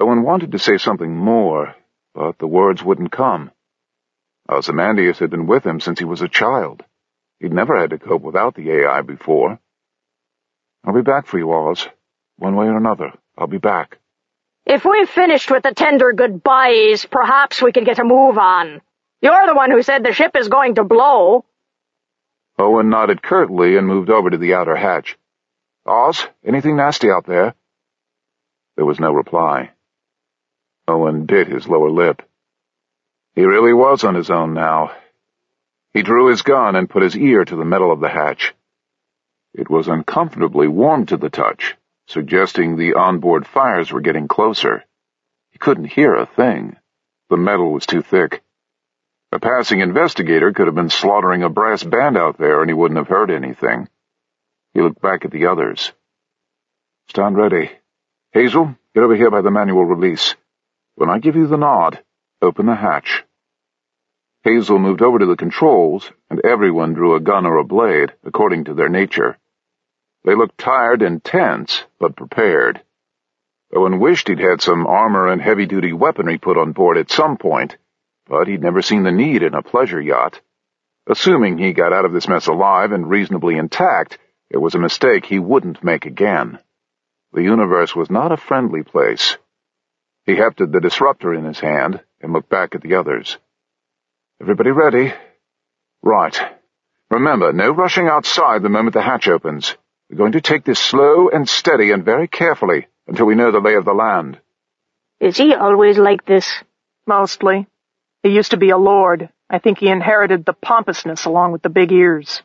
Owen wanted to say something more, but the words wouldn't come. Ozymandias had been with him since he was a child. He'd never had to cope without the AI before. "I'll be back for you, Oz. One way or another, I'll be back." If we've finished with the tender goodbyes, perhaps we can get a move on. You're the one who said the ship is going to blow. Owen nodded curtly and moved over to the outer hatch. "Oz, anything nasty out there?" There was no reply. Owen bit his lower lip. He really was on his own now. He drew his gun and put his ear to the metal of the hatch. It was uncomfortably warm to the touch, suggesting the onboard fires were getting closer. He couldn't hear a thing. The metal was too thick. A passing investigator could have been slaughtering a brass band out there and he wouldn't have heard anything. He looked back at the others. "Stand ready. Hazel, get over here by the manual release. When I give you the nod, open the hatch." Hazel moved over to the controls, and everyone drew a gun or a blade, according to their nature. They looked tired and tense, but prepared. Owen wished he'd had some armor and heavy-duty weaponry put on board at some point, but he'd never seen the need in a pleasure yacht. Assuming he got out of this mess alive and reasonably intact, it was a mistake he wouldn't make again. The universe was not a friendly place. He hefted the disruptor in his hand and looked back at the others. "Everybody ready?" "Right. Remember, no rushing outside the moment the hatch opens. We're going to take this slow and steady and very carefully until we know the lay of the land." Is he always like this? Mostly. He used to be a lord. I think he inherited the pompousness along with the big ears.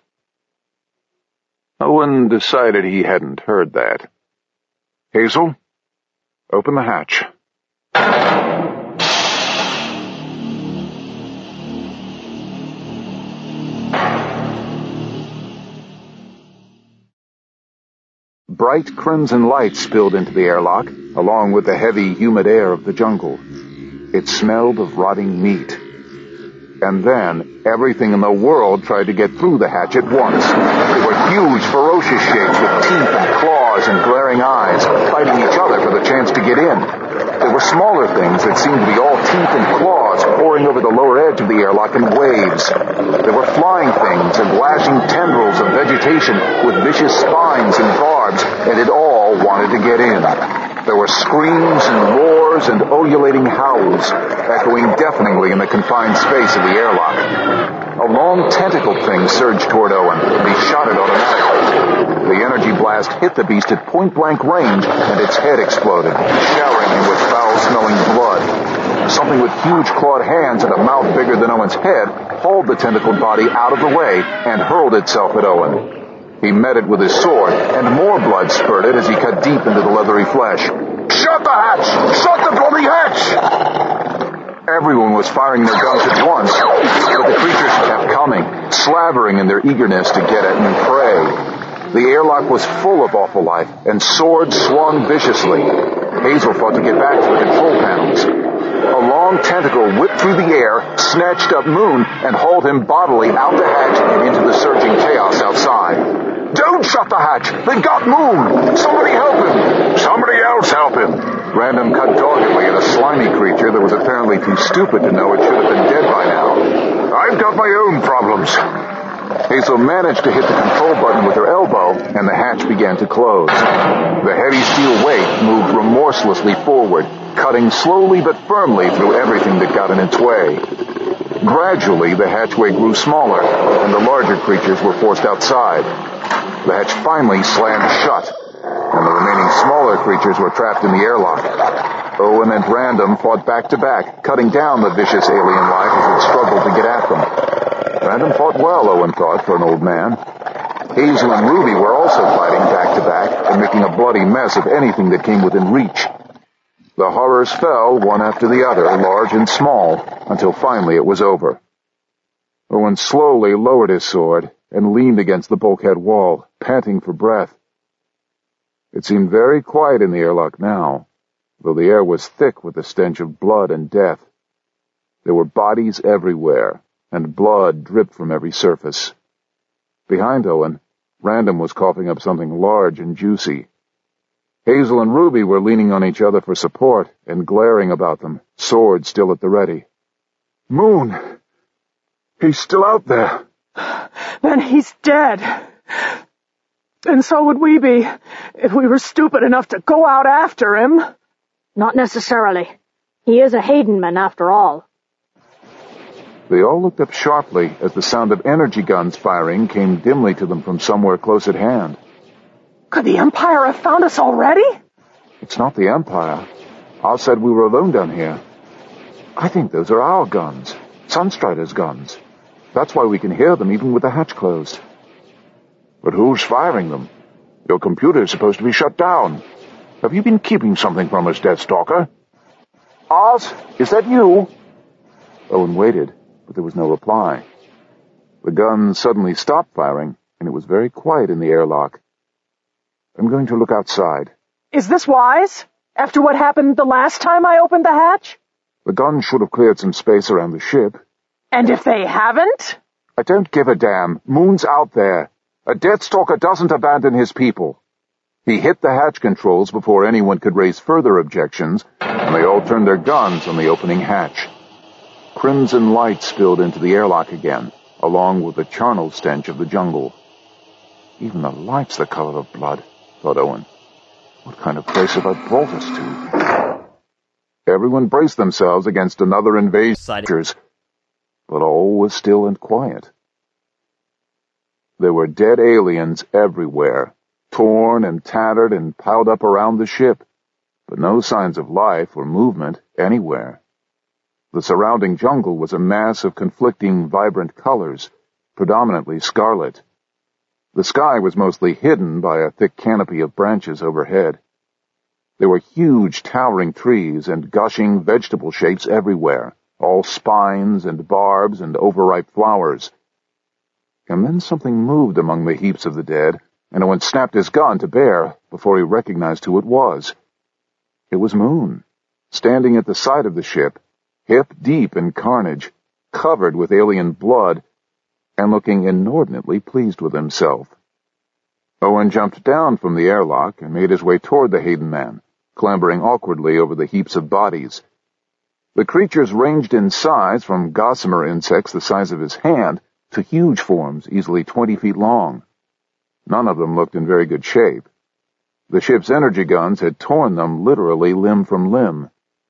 Owen decided he hadn't heard that. "Hazel, open the hatch." Bright crimson light spilled into the airlock, along with the heavy, humid air of the jungle. It smelled of rotting meat. And then, everything in the world tried to get through the hatch at once. They were huge, ferocious shapes with teeth and claws and glaring eyes, fighting each other for the chance to get in. There were smaller things that seemed to be all teeth and claws pouring over the lower edge of the airlock in waves. There were flying things and lashing tendrils of vegetation with vicious spines and barbs, and it all wanted to get in. There were screams and roars and ululating howls, echoing deafeningly in the confined space of the airlock. A long tentacled thing surged toward Owen, and he shot it automatically. The energy blast hit the beast at point-blank range, and its head exploded, showering him with foul-smelling blood. Something with huge clawed hands and a mouth bigger than Owen's head hauled the tentacled body out of the way and hurled itself at Owen. He met it with his sword, and more blood spurted as he cut deep into the leathery flesh. "Shut the hatch! Shut the bloody hatch!" Everyone was firing their guns at once, but the creatures kept coming, slavering in their eagerness to get at new prey. The airlock was full of awful life, and swords swung viciously. Hazel fought to get back to the control panels. A long tentacle whipped through the air, snatched up Moon, and hauled him bodily out the hatch and into the surging chaos outside. "Don't shut the hatch! They've got Moon! Somebody help him! Somebody else help him!" Random cut doggedly at a slimy creature that was apparently too stupid to know it should have been dead by now. "I've got my own problems." Hazel managed to hit the control button with her elbow, and the hatch began to close. The heavy steel weight moved remorselessly forward, cutting slowly but firmly through everything that got in its way. Gradually, the hatchway grew smaller, and the larger creatures were forced outside. The hatch finally slammed shut, and the remaining smaller creatures were trapped in the airlock. Owen and Random fought back-to-back, cutting down the vicious alien life as it struggled to get at them. Random fought well, Owen thought, for an old man. Hazel and Ruby were also fighting back-to-back and making a bloody mess of anything that came within reach. The horrors fell one after the other, large and small, until finally it was over. Owen slowly lowered his sword and leaned against the bulkhead wall, panting for breath. It seemed very quiet in the airlock now, though the air was thick with the stench of blood and death. There were bodies everywhere, and blood dripped from every surface. Behind Owen, Random was coughing up something large and juicy. Hazel and Ruby were leaning on each other for support and glaring about them, swords still at the ready. "Moon! He's still out there." Then he's dead. And so would we be, if we were stupid enough to go out after him. Not necessarily. He is a Haydenman, after all. They all looked up sharply as the sound of energy guns firing came dimly to them from somewhere close at hand. Could the Empire have found us already? It's not the Empire. Oz said we were alone down here. I think those are our guns, Sunstrider's guns. That's why we can hear them even with the hatch closed. But who's firing them? Your computer is supposed to be shut down. Have you been keeping something from us, Deathstalker? Oz, is that you? Owen waited, but there was no reply. The guns suddenly stopped firing, and it was very quiet in the airlock. I'm going to look outside. Is this wise? After what happened the last time I opened the hatch? The guns should have cleared some space around the ship. And if they haven't? I don't give a damn. Moon's out there. A Deathstalker doesn't abandon his people. He hit the hatch controls before anyone could raise further objections, and they all turned their guns on the opening hatch. Crimson light spilled into the airlock again, along with the charnel stench of the jungle. Even the light's the color of blood, thought Owen. What kind of place have I brought us to? Everyone braced themselves against another invasion, but all was still and quiet. There were dead aliens everywhere, torn and tattered and piled up around the ship, but no signs of life or movement anywhere. The surrounding jungle was a mass of conflicting, vibrant colors, predominantly scarlet. The sky was mostly hidden by a thick canopy of branches overhead. There were huge, towering trees and gushing vegetable shapes everywhere, all spines and barbs and overripe flowers. And then something moved among the heaps of the dead, and Owen snapped his gun to bear before he recognized who it was. It was Moon, standing at the side of the ship, hip-deep in carnage, covered with alien blood, and looking inordinately pleased with himself. Owen jumped down from the airlock and made his way toward the Hayden man, clambering awkwardly over the heaps of bodies. The creatures ranged in size from gossamer insects the size of his hand to huge forms easily 20 feet long. None of them looked in very good shape. The ship's energy guns had torn them literally limb from limb.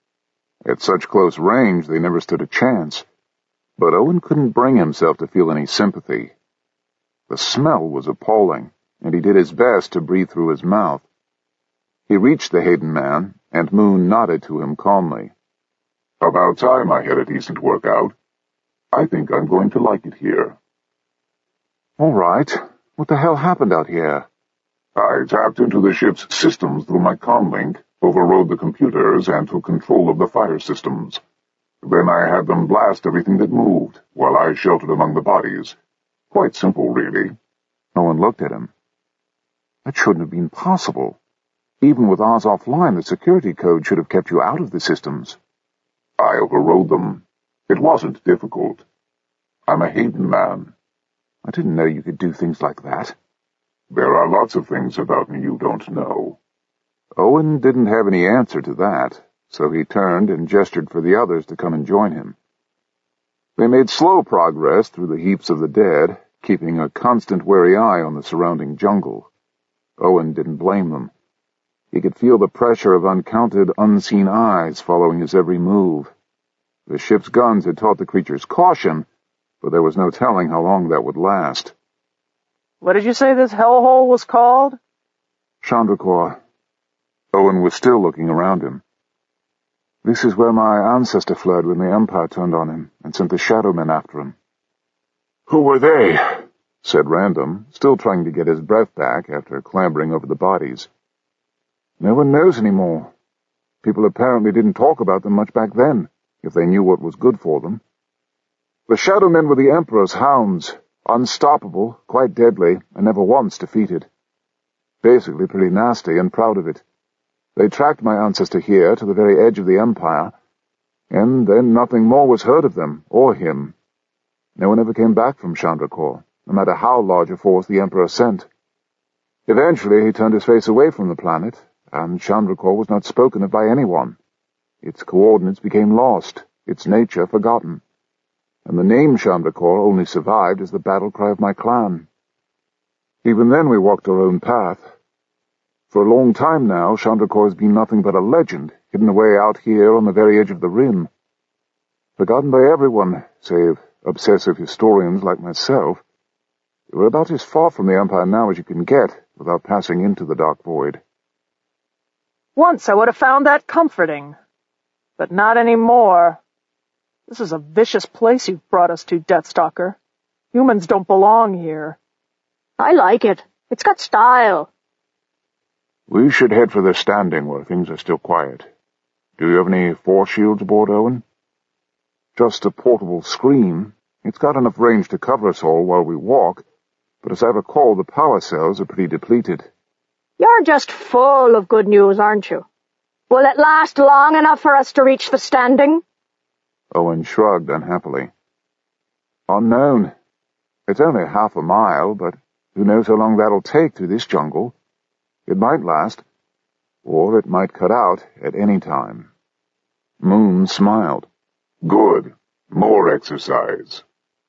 At such close range, they never stood a chance. But Owen couldn't bring himself to feel any sympathy. The smell was appalling, and he did his best to breathe through his mouth. He reached the Hayden man, and Moon nodded to him calmly. "About time I had a decent workout. I think I'm going to like it here." "All right. What the hell happened out here?" "I tapped into the ship's systems through my comlink, overrode the computers, and took control of the fire systems. Then I had them blast everything that moved, while I sheltered among the bodies. Quite simple, really." Owen looked at him. That shouldn't have been possible. Even with Oz offline, the security code should have kept you out of the systems. "I overrode them. It wasn't difficult. I'm a Hayden man." "I didn't know you could do things like that." "There are lots of things about me you don't know." Owen didn't have any answer to that, so he turned and gestured for the others to come and join him. They made slow progress through the heaps of the dead, keeping a constant wary eye on the surrounding jungle. Owen didn't blame them. He could feel the pressure of uncounted, unseen eyes following his every move. The ship's guns had taught the creatures caution, but there was no telling how long that would last. What did you say this hellhole was called? Chandrakor. Owen was still looking around him. "This is where my ancestor fled when the Empire turned on him and sent the Shadow Men after him." "Who were they?" said Random, still trying to get his breath back after clambering over the bodies. "No one knows anymore. People apparently didn't talk about them much back then, if they knew what was good for them. The Shadow Men were the Emperor's hounds, unstoppable, quite deadly, and never once defeated. Basically pretty nasty and proud of it. They tracked my ancestor here to the very edge of the Empire, and then nothing more was heard of them, or him. No one ever came back from Chandrakor, no matter how large a force the Emperor sent. Eventually he turned his face away from the planet, and Chandrakor was not spoken of by anyone. Its coordinates became lost, its nature forgotten, and the name Chandrakor only survived as the battle cry of my clan. Even then we walked our own path. For a long time now, Chandrakor has been nothing but a legend, hidden away out here on the very edge of the rim. Forgotten by everyone, save obsessive historians like myself. We're about as far from the Empire now as you can get without passing into the Dark Void. Once I would have found that comforting, but not anymore. This is a vicious place you've brought us to, Deathstalker. Humans don't belong here. I like it. It's got style. We should head for the Standing where things are still quiet. Do you have any force shields aboard, Owen? Just a portable screen. It's got enough range to cover us all while we walk, but as I recall, the power cells are pretty depleted. You're just full of good news, aren't you? Will it last long enough for us to reach the Standing? Owen shrugged unhappily. Unknown. It's only half a mile, but who knows how long that'll take through this jungle? It might last, or it might cut out at any time. Moon smiled. Good. More exercise.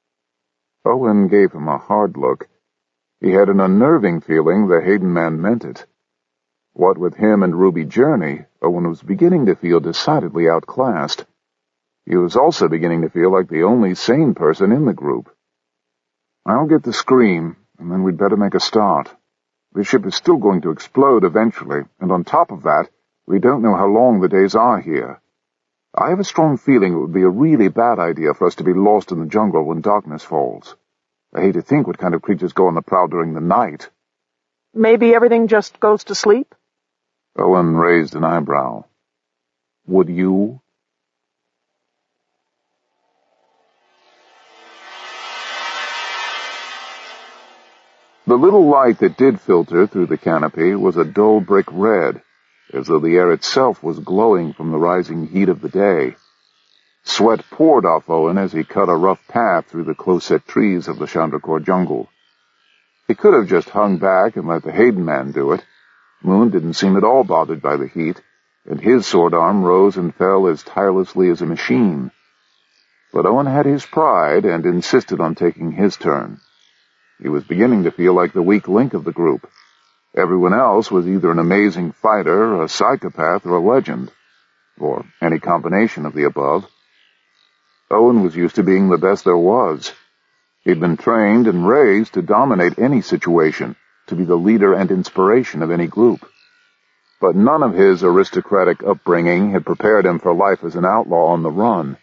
Owen gave him a hard look. He had an unnerving feeling the Hayden man meant it. What with him and Ruby Journey, Owen was beginning to feel decidedly outclassed. He was also beginning to feel like the only sane person in the group. I'll get the screen, and then we'd better make a start. The ship is still going to explode eventually, and on top of that, we don't know how long the days are here. I have a strong feeling it would be a really bad idea for us to be lost in the jungle when darkness falls. I hate to think what kind of creatures go on the prowl during the night. Maybe everything just goes to sleep? Owen raised an eyebrow. Would you? The little light that did filter through the canopy was a dull brick red, as though the air itself was glowing from the rising heat of the day. Sweat poured off Owen as he cut a rough path through the close-set trees of the Chandrakor jungle. He could have just hung back and let the Hayden man do it. Moon didn't seem at all bothered by the heat, and his sword arm rose and fell as tirelessly as a machine. But Owen had his pride and insisted on taking his turn. He was beginning to feel like the weak link of the group. Everyone else was either an amazing fighter, a psychopath, or a legend, or any combination of the above. Owen was used to being the best there was. He'd been trained and raised to dominate any situation, to be the leader and inspiration of any group. But none of his aristocratic upbringing had prepared him for life as an outlaw on the run.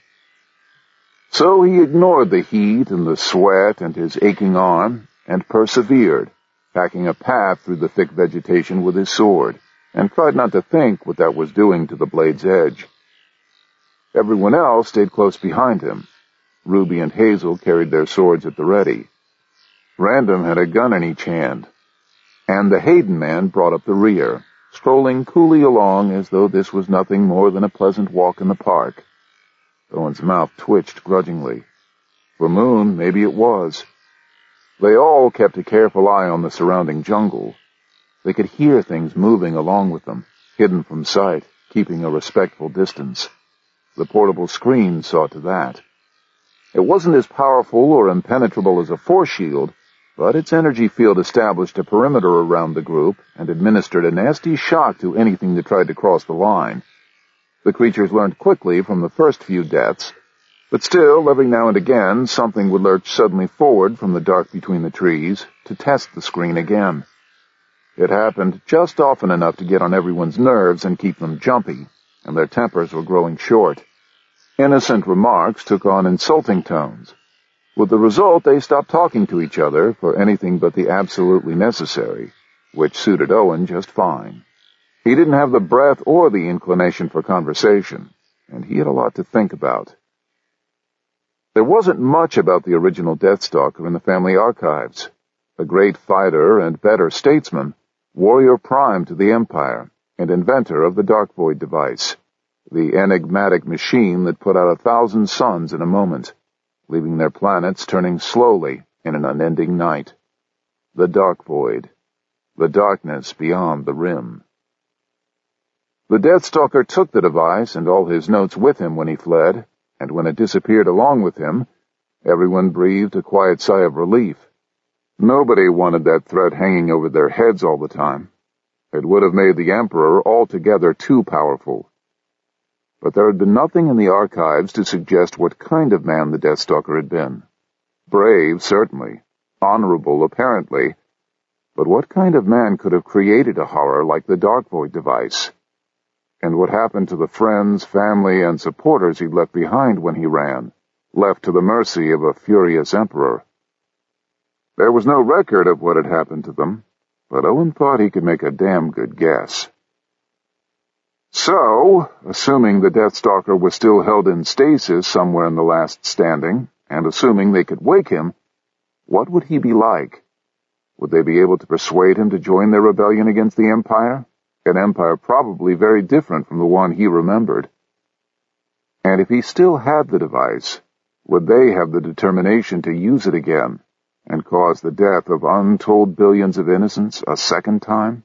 So he ignored the heat and the sweat and his aching arm, and persevered, packing a path through the thick vegetation with his sword, and tried not to think what that was doing to the blade's edge. Everyone else stayed close behind him. Ruby and Hazel carried their swords at the ready. Random had a gun in each hand, and the Hayden man brought up the rear, strolling coolly along as though this was nothing more than a pleasant walk in the park. Owen's mouth twitched grudgingly. For Moon, maybe it was. They all kept a careful eye on the surrounding jungle. They could hear things moving along with them, hidden from sight, keeping a respectful distance. The portable screen saw to that. It wasn't as powerful or impenetrable as a force shield, but its energy field established a perimeter around the group and administered a nasty shock to anything that tried to cross the line. The creatures learned quickly from the first few deaths, but still, every now and again, something would lurch suddenly forward from the dark between the trees to test the screen again. It happened just often enough to get on everyone's nerves and keep them jumpy, and their tempers were growing short. Innocent remarks took on insulting tones. With the result, they stopped talking to each other for anything but the absolutely necessary, which suited Owen just fine. He didn't have the breath or the inclination for conversation, and he had a lot to think about. There wasn't much about the original Deathstalker in the family archives. A great fighter and better statesman, warrior prime to the Empire, and inventor of the Dark Void device, the enigmatic machine that put out 1,000 suns in a moment, leaving their planets turning slowly in an unending night. The Dark Void, the darkness beyond the rim. The Deathstalker took the device and all his notes with him when he fled, and when it disappeared along with him, everyone breathed a quiet sigh of relief. Nobody wanted that threat hanging over their heads all the time. It would have made the Emperor altogether too powerful. But there had been nothing in the archives to suggest what kind of man the Deathstalker had been. Brave, certainly. Honorable, apparently. But what kind of man could have created a horror like the Darkvoid device? And what happened to the friends, family, and supporters he'd left behind when he ran, left to the mercy of a furious Emperor? There was no record of what had happened to them, but Owen thought he could make a damn good guess. So, assuming the Deathstalker was still held in stasis somewhere in the Last Standing, and assuming they could wake him, what would he be like? Would they be able to persuade him to join their rebellion against the Empire? An empire probably very different from the one he remembered. And if he still had the device, would they have the determination to use it again and cause the death of untold billions of innocents a second time?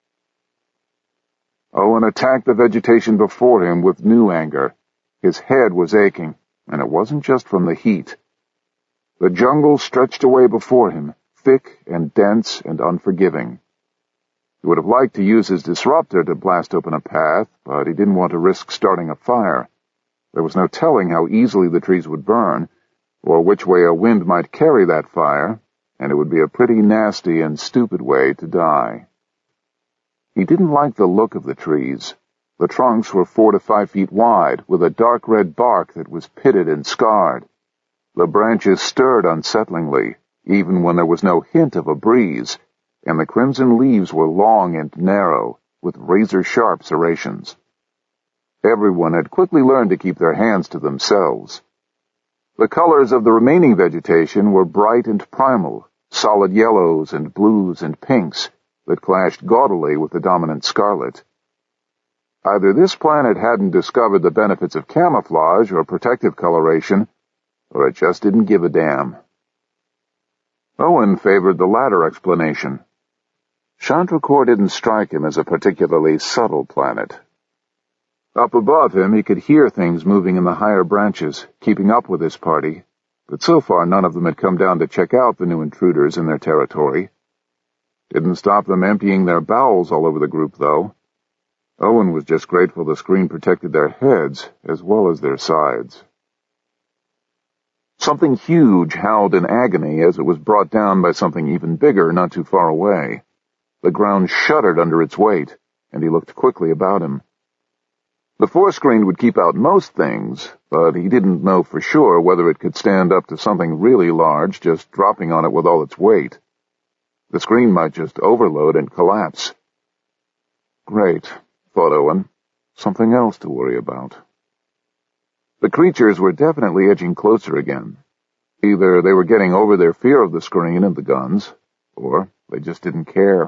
Owen attacked the vegetation before him with new anger. His head was aching, and it wasn't just from the heat. The jungle stretched away before him, thick and dense and unforgiving. He would have liked to use his disruptor to blast open a path, but he didn't want to risk starting a fire. There was no telling how easily the trees would burn, or which way a wind might carry that fire, and it would be a pretty nasty and stupid way to die. He didn't like the look of the trees. The trunks were 4 to 5 feet wide, with a dark red bark that was pitted and scarred. The branches stirred unsettlingly, even when there was no hint of a breeze, and the crimson leaves were long and narrow, with razor-sharp serrations. Everyone had quickly learned to keep their hands to themselves. The colors of the remaining vegetation were bright and primal, solid yellows and blues and pinks that clashed gaudily with the dominant scarlet. Either this planet hadn't discovered the benefits of camouflage or protective coloration, or it just didn't give a damn. Owen favored the latter explanation. Chandracore didn't strike him as a particularly subtle planet. Up above him, he could hear things moving in the higher branches, keeping up with his party, but so far none of them had come down to check out the new intruders in their territory. Didn't stop them emptying their bowels all over the group, though. Owen was just grateful the screen protected their heads as well as their sides. Something huge howled in agony as it was brought down by something even bigger not too far away. The ground shuddered under its weight, and he looked quickly about him. The forescreen would keep out most things, but he didn't know for sure whether it could stand up to something really large just dropping on it with all its weight. The screen might just overload and collapse. Great, thought Owen. Something else to worry about. The creatures were definitely edging closer again. Either they were getting over their fear of the screen and the guns, or they just didn't care.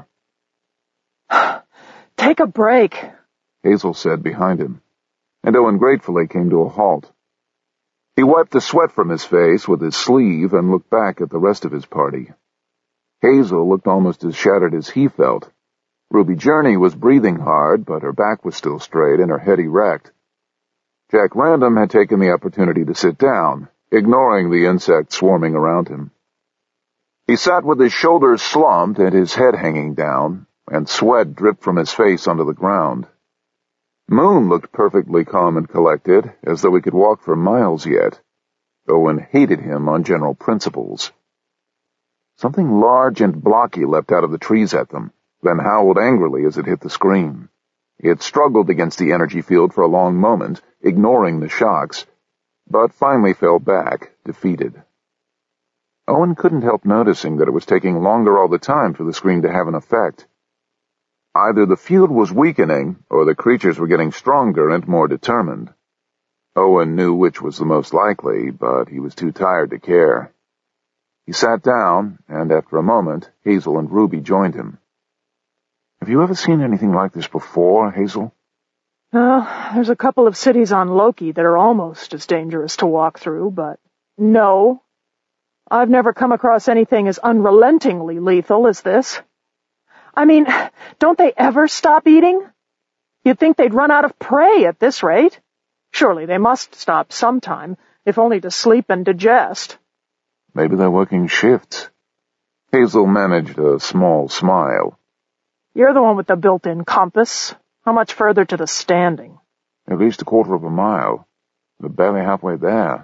Take a break, Hazel said behind him, and Owen gratefully came to a halt. He wiped the sweat from his face with his sleeve and looked back at the rest of his party. Hazel looked almost as shattered as he felt. Ruby Journey was breathing hard, but her back was still straight and her head erect. Jack Random had taken the opportunity to sit down, ignoring the insects swarming around him. He sat with his shoulders slumped and his head hanging down, and sweat dripped from his face onto the ground. Moon looked perfectly calm and collected, as though he could walk for miles yet. Owen hated him on general principles. Something large and blocky leapt out of the trees at them, then howled angrily as it hit the screen. It struggled against the energy field for a long moment, ignoring the shocks, but finally fell back, defeated. Owen couldn't help noticing that it was taking longer all the time for the screen to have an effect. Either the field was weakening, or the creatures were getting stronger and more determined. Owen knew which was the most likely, but he was too tired to care. He sat down, and after a moment, Hazel and Ruby joined him. "Have you ever seen anything like this before, Hazel?" There's a couple of cities on Loki that are almost as dangerous to walk through, but no. I've never come across anything as unrelentingly lethal as this. I mean, don't they ever stop eating? You'd think they'd run out of prey at this rate. Surely they must stop sometime, if only to sleep and digest. Maybe they're working shifts. Hazel managed a small smile. You're the one with the built-in compass. How much further to the Standing? At least a quarter of a mile. We're barely halfway there.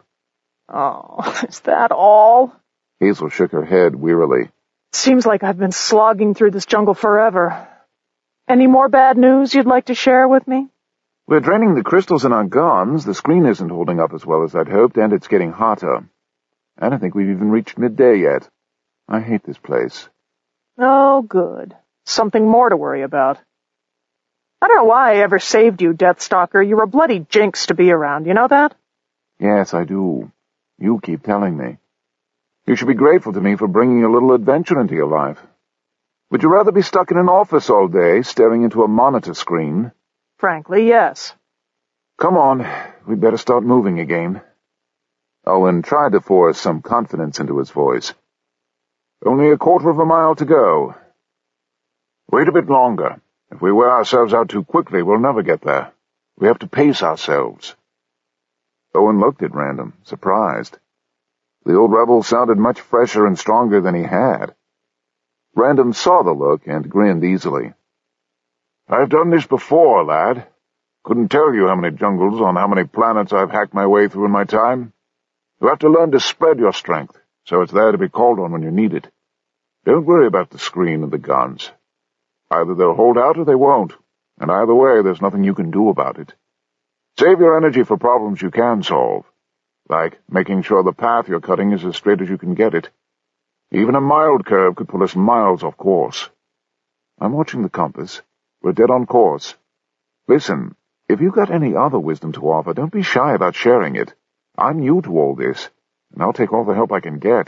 Oh, is that all? Hazel shook her head wearily. Seems like I've been slogging through this jungle forever. Any more bad news you'd like to share with me? We're draining the crystals in our guns. The screen isn't holding up as well as I'd hoped, and it's getting hotter. I don't think we've even reached midday yet. I hate this place. Oh, good. Something more to worry about. I don't know why I ever saved you, Deathstalker. You're a bloody jinx to be around, you know that? Yes, I do. You keep telling me. You should be grateful to me for bringing a little adventure into your life. Would you rather be stuck in an office all day, staring into a monitor screen? Frankly, yes. Come on, we'd better start moving again. Owen tried to force some confidence into his voice. Only a quarter of a mile to go. Wait a bit longer. If we wear ourselves out too quickly, we'll never get there. We have to pace ourselves. Owen looked at Random, surprised. The old rebel sounded much fresher and stronger than he had. Random saw the look and grinned easily. I've done this before, lad. Couldn't tell you how many jungles on how many planets I've hacked my way through in my time. You have to learn to spread your strength, so it's there to be called on when you need it. Don't worry about the screen and the guns. Either they'll hold out or they won't, and either way there's nothing you can do about it. Save your energy for problems you can solve, like making sure the path you're cutting is as straight as you can get it. Even a mild curve could pull us miles off course. I'm watching the compass. We're dead on course. Listen, if you've got any other wisdom to offer, don't be shy about sharing it. I'm new to all this, and I'll take all the help I can get.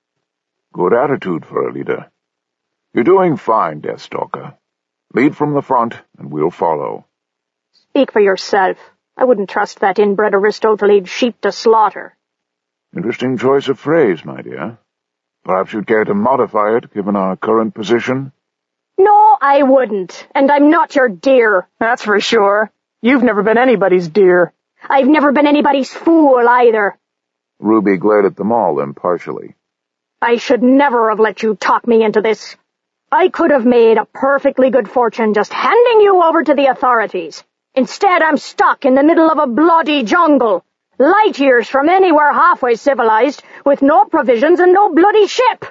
Good attitude for a leader. You're doing fine, Deathstalker. Lead from the front, and we'll follow. Speak for yourself. I wouldn't trust that inbred aristo to lead sheep to slaughter. Interesting choice of phrase, my dear. Perhaps you'd care to modify it, given our current position? No, I wouldn't, and I'm not your dear. That's for sure. You've never been anybody's dear. I've never been anybody's fool, either. Ruby glared at them all impartially. I should never have let you talk me into this. I could have made a perfectly good fortune just handing you over to the authorities. Instead, I'm stuck in the middle of a bloody jungle, light years from anywhere halfway civilized, with no provisions and no bloody ship.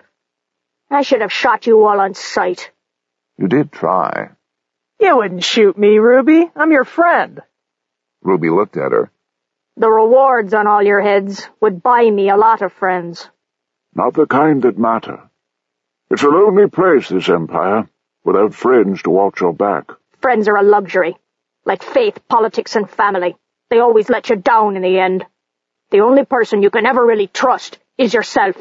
I should have shot you all on sight. You did try. You wouldn't shoot me, Ruby. I'm your friend. Ruby looked at her. The rewards on all your heads would buy me a lot of friends. Not the kind that matter. It's a lonely place, this empire, without friends to watch your back. Friends are a luxury, like faith, politics, and family. They always let you down in the end. The only person you can ever really trust is yourself.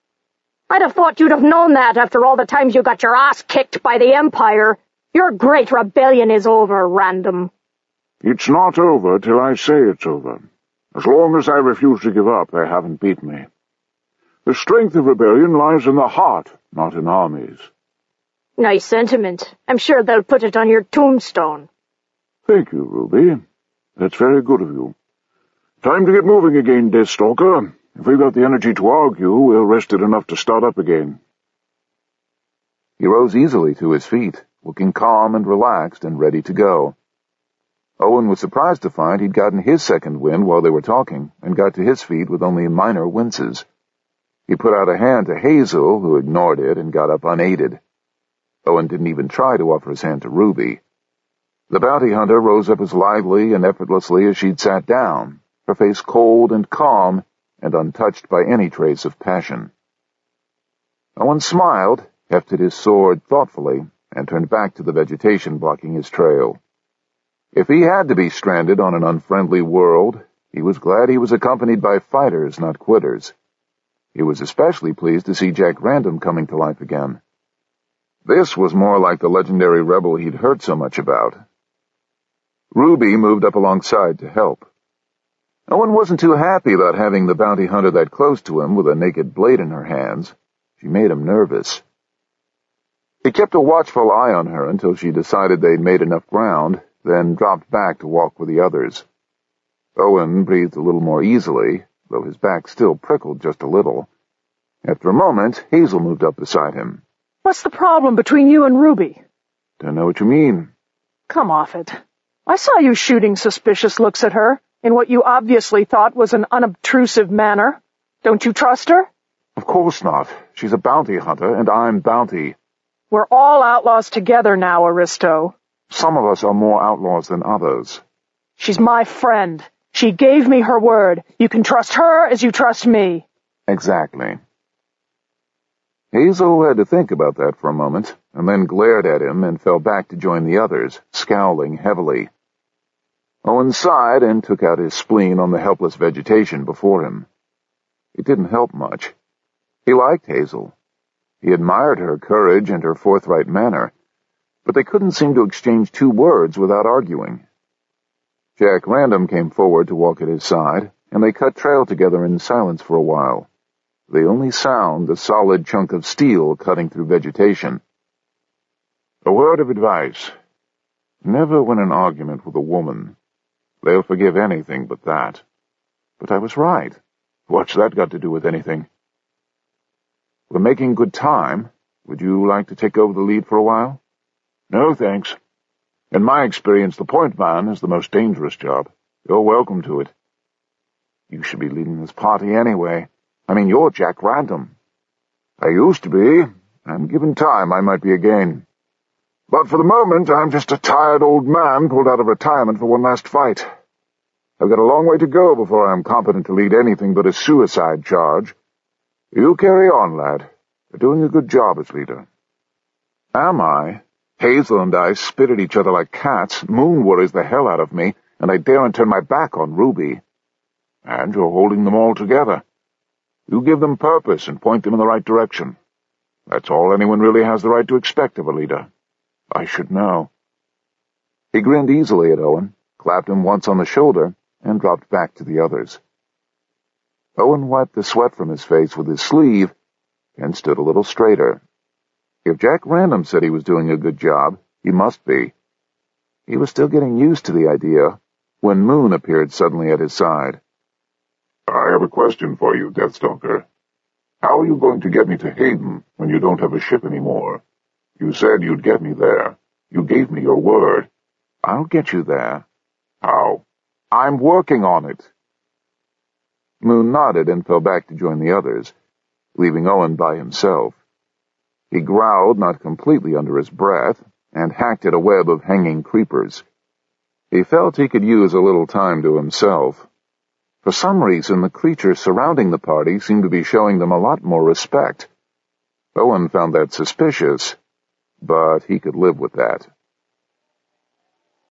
I'd have thought you'd have known that after all the times you got your ass kicked by the Empire. Your great rebellion is over, Random. It's not over till I say it's over. As long as I refuse to give up, they haven't beat me. The strength of rebellion lies in the heart, not in armies. Nice sentiment. I'm sure they'll put it on your tombstone. Thank you, Ruby. That's very good of you. Time to get moving again, Deathstalker. If we've got the energy to argue, we're rested enough to start up again. He rose easily to his feet, looking calm and relaxed and ready to go. Owen was surprised to find he'd gotten his second wind while they were talking, and got to his feet with only minor winces. He put out a hand to Hazel, who ignored it and got up unaided. Owen didn't even try to offer his hand to Ruby. The bounty hunter rose up as lively and effortlessly as she'd sat down, her face cold and calm and untouched by any trace of passion. Owen smiled, hefted his sword thoughtfully, and turned back to the vegetation blocking his trail. If he had to be stranded on an unfriendly world, he was glad he was accompanied by fighters, not quitters. He was especially pleased to see Jack Random coming to life again. This was more like the legendary rebel he'd heard so much about. Ruby moved up alongside to help. Owen wasn't too happy about having the bounty hunter that close to him with a naked blade in her hands. She made him nervous. He kept a watchful eye on her until she decided they'd made enough ground, then dropped back to walk with the others. Owen breathed a little more easily, though his back still prickled just a little. After a moment, Hazel moved up beside him. What's the problem between you and Ruby? Don't know what you mean. Come off it. I saw you shooting suspicious looks at her in what you obviously thought was an unobtrusive manner. Don't you trust her? Of course not. She's a bounty hunter, and I'm Bounty. We're all outlaws together now, Aristo. Some of us are more outlaws than others. She's my friend. She gave me her word. You can trust her as you trust me. Exactly. Hazel had to think about that for a moment, and then glared at him and fell back to join the others, scowling heavily. Owen sighed and took out his spleen on the helpless vegetation before him. It didn't help much. He liked Hazel. He admired her courage and her forthright manner, but they couldn't seem to exchange 2 words without arguing. Jack Random came forward to walk at his side, and they cut trail together in silence for a while. The only sound, a solid chunk of steel cutting through vegetation. A word of advice. Never win an argument with a woman. They'll forgive anything but that. But I was right. What's that got to do with anything? We're making good time. Would you like to take over the lead for a while? No, thanks. In my experience, the point man is the most dangerous job. You're welcome to it. You should be leading this party anyway. I mean, you're Jack Random. I used to be, and given time, I might be again. But for the moment, I'm just a tired old man pulled out of retirement for one last fight. I've got a long way to go before I'm competent to lead anything but a suicide charge. You carry on, lad. You're doing a good job as leader. Am I? Hazel and I spit at each other like cats. Moon worries the hell out of me, and I daren't turn my back on Ruby. And you're holding them all together. You give them purpose and point them in the right direction. That's all anyone really has the right to expect of a leader. I should know. He grinned easily at Owen, clapped him once on the shoulder, and dropped back to the others. Owen wiped the sweat from his face with his sleeve and stood a little straighter. If Jack Random said he was doing a good job, he must be. He was still getting used to the idea when Moon appeared suddenly at his side. I have a question for you, Deathstalker. How are you going to get me to Hayden when you don't have a ship anymore? You said you'd get me there. You gave me your word. I'll get you there. How? I'm working on it. Moon nodded and fell back to join the others, leaving Owen by himself. He growled, not completely under his breath, and hacked at a web of hanging creepers. He felt he could use a little time to himself. For some reason, the creatures surrounding the party seemed to be showing them a lot more respect. Owen found that suspicious, but he could live with that.